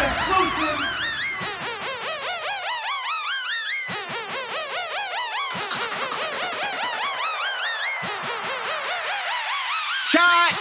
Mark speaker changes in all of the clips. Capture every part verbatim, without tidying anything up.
Speaker 1: exclusive.
Speaker 2: Shot.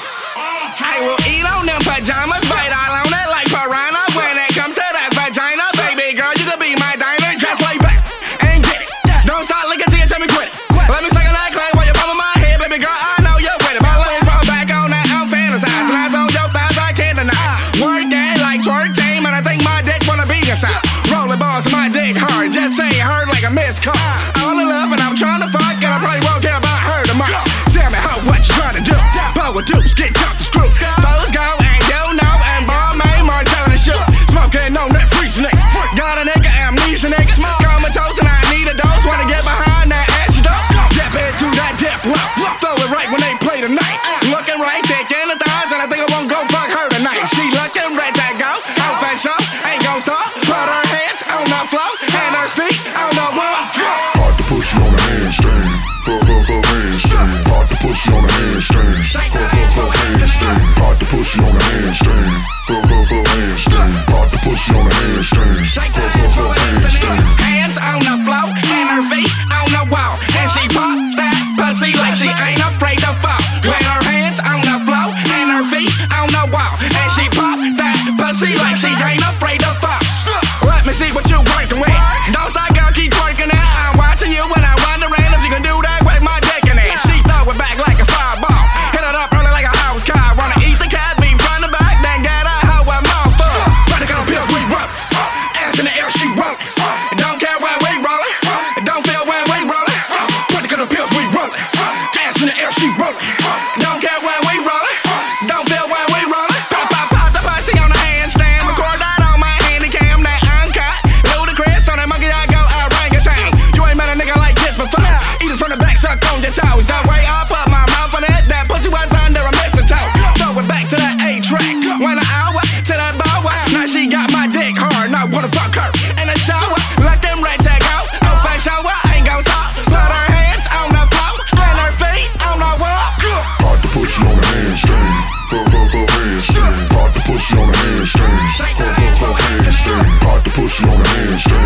Speaker 2: I will eat on them pajamas, bite all on it like piranha. When it comes to that vagina, baby girl, you could be my diner. Just lay back and get it. Don't start looking till you tell me quit it. Let me suck on that clay while you're bumping my head, baby girl. I know you're with it, but let me fall back on that. I'm fantasizing. I on your thighs, I can't deny. Work that like twerk team, and I think my dick wanna be inside. Rolling balls in my dick hard, just say it hurt like a missed call. All in love, and I'm trying to fuck, and I probably won't care about her tomorrow. Tell me how, what you trying to do? Power deuce, get top the screw. Foes go, and you know, and ball man, Martin and shoot. Smoking on that freeze nigga. Got a nigga, amnesia nigga. Comatose, and I need a dose. Wanna get behind that ass dope. Dip into that dip low. Throw it right when they play tonight. Looking right, thick in the thighs, and I think I won't go fuck her tonight. She looking right that go. Out fast show, ain't gon' stop. Put her hands on the floor, and her feet on the wall.
Speaker 3: Hard to push you on the handstand. Go, go, go, handstand. Hard to push you on the handstand. Go, go, go, handstand. Hard to push you on the handstand. Go, go, go, handstand. Hard to push you on the handstand. Go, go, go, handstand.
Speaker 2: Hands on the floor, and her feet on the wall. And she pop that pussy like she ain't afraid to fall. With her hands on the floor, and her feet on the wall. And she pop that pussy like she ain't afraid to fall. Let me see what you working with. Don't stop, girl, keep working it. I'm watching you when I run around. If you can do that with my dick in it. She throw it back like a fireball. Hit it up early like a house car. Wanna eat the cat meat from the back, then get a hoe a mouthful. Running on pills, we roll. Ass in the air, she roll. Don't care when we rollin'. Don't feel when we rollin'. Running on pills, we roll. Ass in the air, she roll. Don't care when we rollin'. Don't feel when we rollin'. Pop, pop, pop the pussy on the handstand. Record that on my handy cam, that uncut. Ludacris on that monkey, I go orangutan. You ain't met a nigga like this before. Eat it from the back, suck on your toes. That way I put my mouth on it. That pussy was under a mistletoe. Throw it back to that A track. When I hour to that bower. Now she got my dick hard. Now I wanna fuck her in the shower. Let them red tag out. Oh, fast shower, ain't gon' stop. Put her hands on the floor. And her feet on the wall.
Speaker 3: Hard to push you on the handstand. Go, go, go, handstand. Hard to push you on the handstand. Go, go, go, handstand. Hard to push you on the handstand.